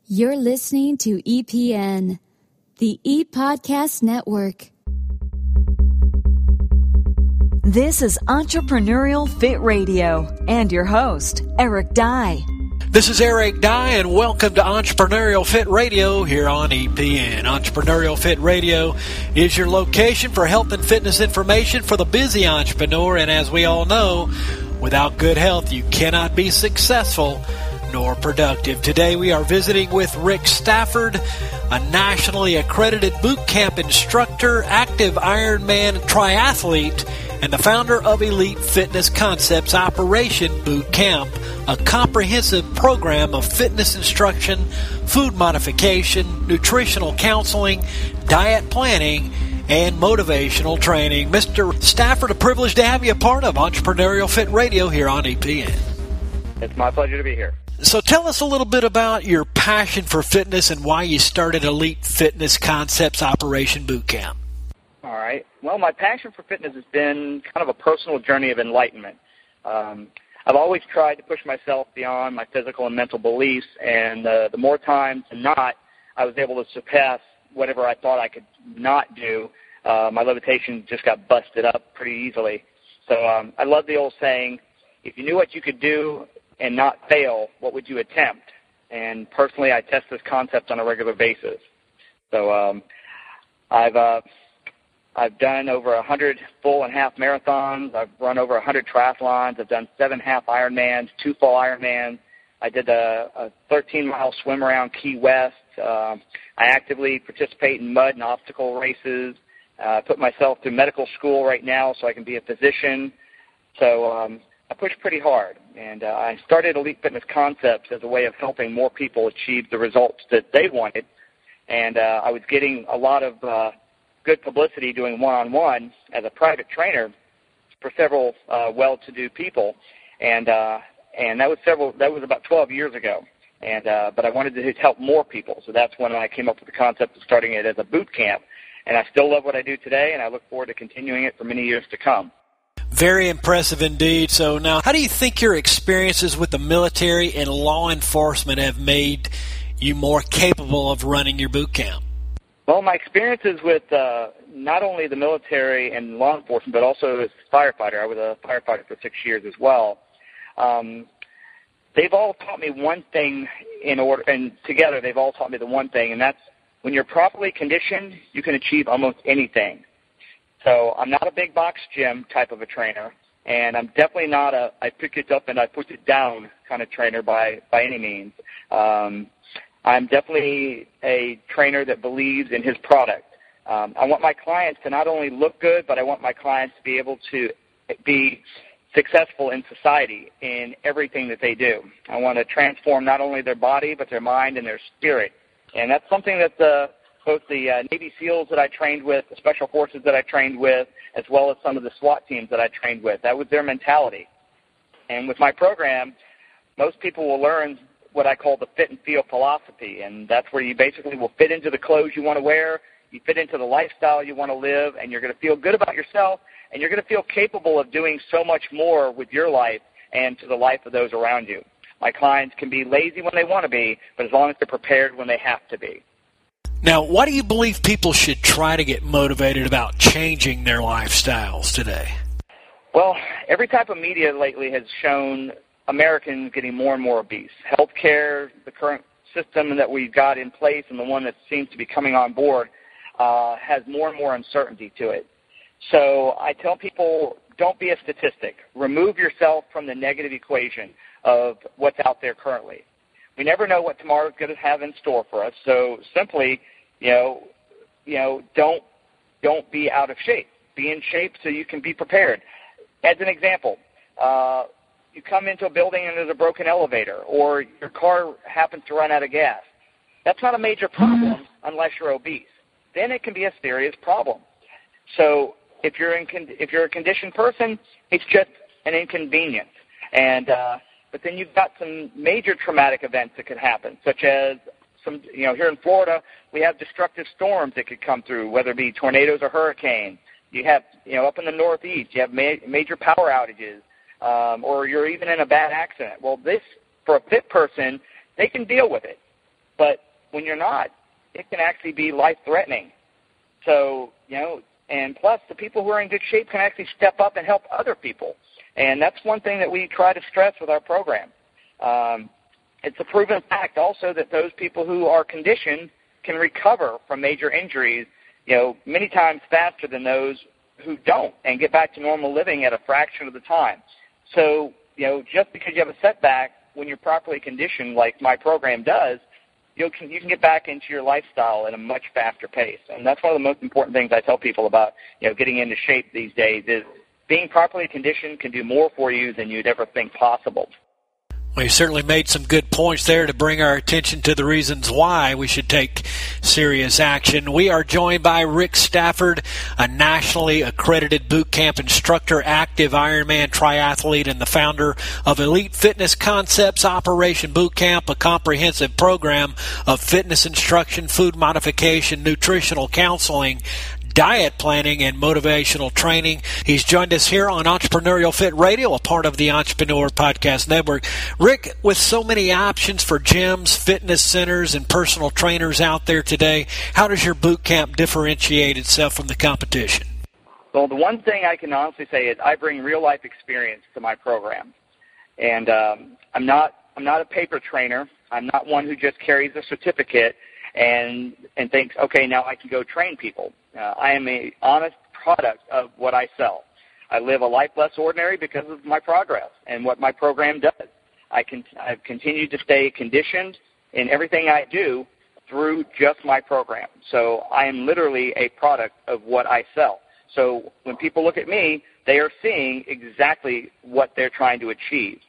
You're listening to EPN, the ePodcast Network. This is Entrepreneurial Fit Radio and your host, Eric Dye. This is Eric Dye, and welcome to Entrepreneurial Fit Radio here on EPN. Entrepreneurial Fit Radio is your location for health and fitness information for the busy entrepreneur, and as we all know, without good health, you cannot be successful nor productive. Today we are visiting with Rick Stafford, a nationally accredited boot camp instructor, active Ironman triathlete, and the founder of Elite Fitness Concepts Operation Boot Camp, a comprehensive program of fitness instruction, food modification, nutritional counseling, diet planning, and motivational training. Mr. Stafford, a privilege to have you a part of Entrepreneurial Fit Radio here on EPN. It's my pleasure to be here. So tell us a little bit about your passion for fitness and why you started Elite Fitness Concepts Operation Boot Camp. All right. Well, my passion for fitness has been kind of a personal journey of enlightenment. I've always tried to push myself beyond my physical and mental beliefs, and the more times than not, I was able to surpass whatever I thought I could not do. My limitation just got busted up pretty easily. So I love the old saying, if you knew what you could do and not fail, what would you attempt? And personally, I test this concept on a regular basis. So I've done over 100 full and half marathons. I've run over 100 triathlons. I've done 7 half Ironmans, 2 full Ironmans. I did a 13-mile swim around Key West. I actively participate in mud and obstacle races. I put myself through medical school right now so I can be a physician. So I push pretty hard, and I started Elite Fitness Concepts as a way of helping more people achieve the results that they wanted, and I was getting a lot of good publicity doing one-on-one as a private trainer for several well-to-do people, and that was about 12 years ago, and but I wanted to help more people, so that's when I came up with the concept of starting it as a boot camp, and I still love what I do today, and I look forward to continuing it for many years to come. Very impressive indeed. So now, how do you think your experiences with the military and law enforcement have made you more capable of running your boot camp? Well, my experiences with not only the military and law enforcement, but also as a firefighter. I was a firefighter for 6 years as well. They've all taught me one thing and together they've all taught me the one thing, and that's when you're properly conditioned, you can achieve almost anything. So I'm not a big box gym type of a trainer, and I'm definitely not a I pick it up and I put it down kind of trainer by any means. I'm definitely a trainer that believes in his product. I want my clients to not only look good, but I want my clients to be able to be successful in society in everything that they do. I want to transform not only their body, but their mind and their spirit. And that's something that both the Navy SEALs that I trained with, the Special Forces that I trained with, as well as some of the SWAT teams that I trained with. That was their mentality. And with my program, most people will learn what I call the fit and feel philosophy, and that's where you basically will fit into the clothes you want to wear, you fit into the lifestyle you want to live, and you're going to feel good about yourself, and you're going to feel capable of doing so much more with your life and to the life of those around you. My clients can be lazy when they want to be, but as long as they're prepared when they have to be. Now, why do you believe people should try to get motivated about changing their lifestyles today? Well, every type of media lately has shown Americans getting more and more obese. Healthcare, the current system that we've got in place and the one that seems to be coming on board has more and more uncertainty to it. So I tell people, don't be a statistic. Remove yourself from the negative equation of what's out there currently. We never know what tomorrow's going to have in store for us. So simply, don't be out of shape. Be in shape so you can be prepared. As an example, you come into a building and there's a broken elevator, or your car happens to run out of gas. That's not a major problem unless you're obese. Then it can be a serious problem. So if you're a conditioned person, it's just an inconvenience. And but then you've got some major traumatic events that could happen, such as here in Florida, we have destructive storms that could come through, whether it be tornadoes or hurricanes. You have, up in the Northeast, you have major power outages, or you're even in a bad accident. Well, this, for a fit person, they can deal with it. But when you're not, it can actually be life-threatening. So, and plus the people who are in good shape can actually step up and help other people. And that's one thing that we try to stress with our program. It's a proven fact also that those people who are conditioned can recover from major injuries, many times faster than those who don't and get back to normal living at a fraction of the time. So, just because you have a setback, when you're properly conditioned like my program does, you can get back into your lifestyle at a much faster pace. And that's one of the most important things I tell people about, getting into shape these days is being properly conditioned can do more for you than you'd ever think possible. Well, you certainly made some good points there to bring our attention to the reasons why we should take serious action. We are joined by Rick Stafford, a nationally accredited boot camp instructor, active Ironman triathlete, and the founder of Elite Fitness Concepts Operation Boot Camp, a comprehensive program of fitness instruction, food modification, nutritional counseling, diet planning, and motivational training. He's joined us here on Entrepreneurial Fit Radio, a part of the Entrepreneur Podcast Network. Rick, with so many options for gyms, fitness centers, and personal trainers out there today, how does your boot camp differentiate itself from the competition? Well, the one thing I can honestly say is I bring real-life experience to my program. And I'm not a paper trainer. I'm not one who just carries a certificate and thinks, okay, now I can go train people. I am an honest product of what I sell. I live a life less ordinary because of my progress and what my program does. I've continued to stay conditioned in everything I do through just my program. So I am literally a product of what I sell. So when people look at me, they are seeing exactly what they're trying to achieve.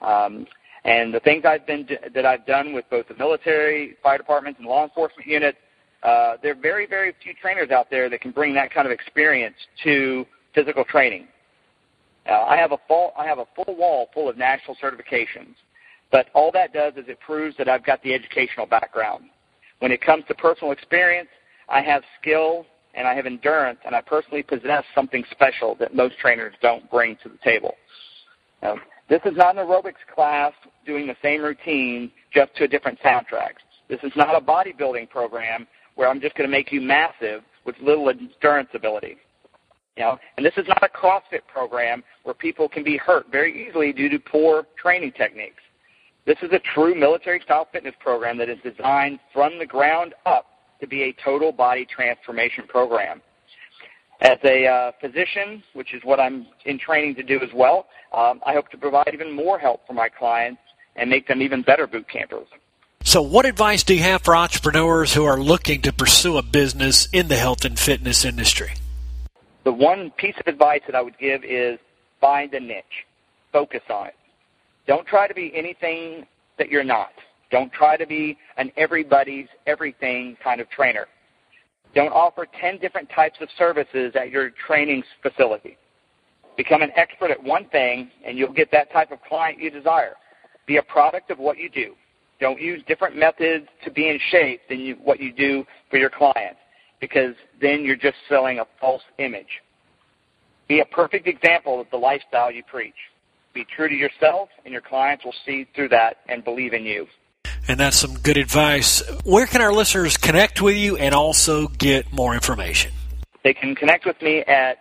And the things that I've done with both the military, fire departments, and law enforcement units, there are very, very few trainers out there that can bring that kind of experience to physical training. I have a full wall full of national certifications, but all that does is it proves that I've got the educational background. When it comes to personal experience, I have skill and I have endurance, and I personally possess something special that most trainers don't bring to the table. This is not an aerobics class doing the same routine just to a different soundtrack. This is not a bodybuilding program where I'm just going to make you massive with little endurance ability. And this is not a CrossFit program where people can be hurt very easily due to poor training techniques. This is a true military-style fitness program that is designed from the ground up to be a total body transformation program. As a physician, which is what I'm in training to do as well, I hope to provide even more help for my clients and make them even better boot campers. So what advice do you have for entrepreneurs who are looking to pursue a business in the health and fitness industry? The one piece of advice that I would give is find a niche. Focus on it. Don't try to be anything that you're not. Don't try to be an everybody's everything kind of trainer. Don't offer 10 different types of services at your training facility. Become an expert at one thing, and you'll get that type of client you desire. Be a product of what you do. Don't use different methods to be in shape than what you do for your clients, because then you're just selling a false image. Be a perfect example of the lifestyle you preach. Be true to yourself, and your clients will see through that and believe in you. And that's some good advice. Where can our listeners connect with you and also get more information? They can connect with me at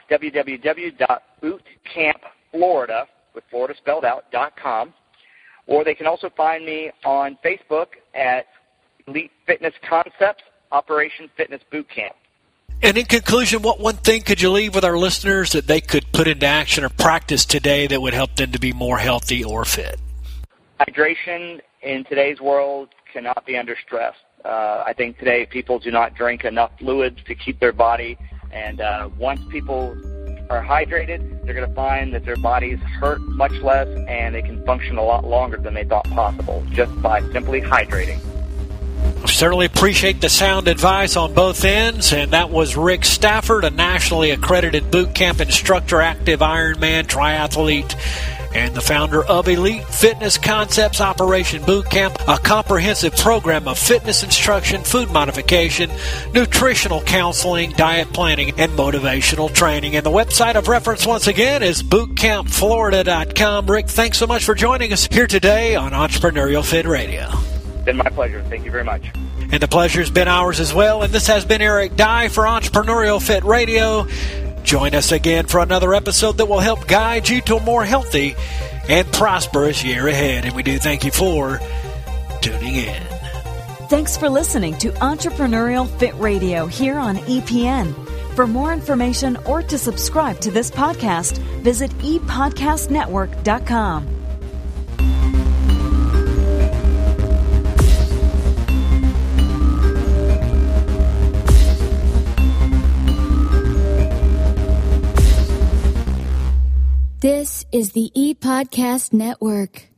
www.bootcampflorida, with Florida spelled out, .com. Or they can also find me on Facebook at Elite Fitness Concepts, Operation Fitness Boot Camp. And in conclusion, what one thing could you leave with our listeners that they could put into action or practice today that would help them to be more healthy or fit? Hydration in today's world cannot be under stress. I think today people do not drink enough fluids to keep their body, and once people are hydrated, they're going to find that their bodies hurt much less and they can function a lot longer than they thought possible just by simply hydrating. I certainly appreciate the sound advice on both ends, and that was Rick Stafford, a nationally accredited boot camp instructor, active Ironman triathlete, and the founder of Elite Fitness Concepts Operation Boot Camp, a comprehensive program of fitness instruction, food modification, nutritional counseling, diet planning, and motivational training. And the website of reference, once again, is bootcampflorida.com. Rick, thanks so much for joining us here today on Entrepreneurial Fit Radio. Been my pleasure. Thank you very much. And the pleasure's been ours as well. And this has been Eric Dye for Entrepreneurial Fit Radio. Join us again for another episode that will help guide you to a more healthy and prosperous year ahead. And we do thank you for tuning in. Thanks for listening to Entrepreneurial Fit Radio here on EPN. For more information or to subscribe to this podcast, visit epodcastnetwork.com. This is the ePodcast Network.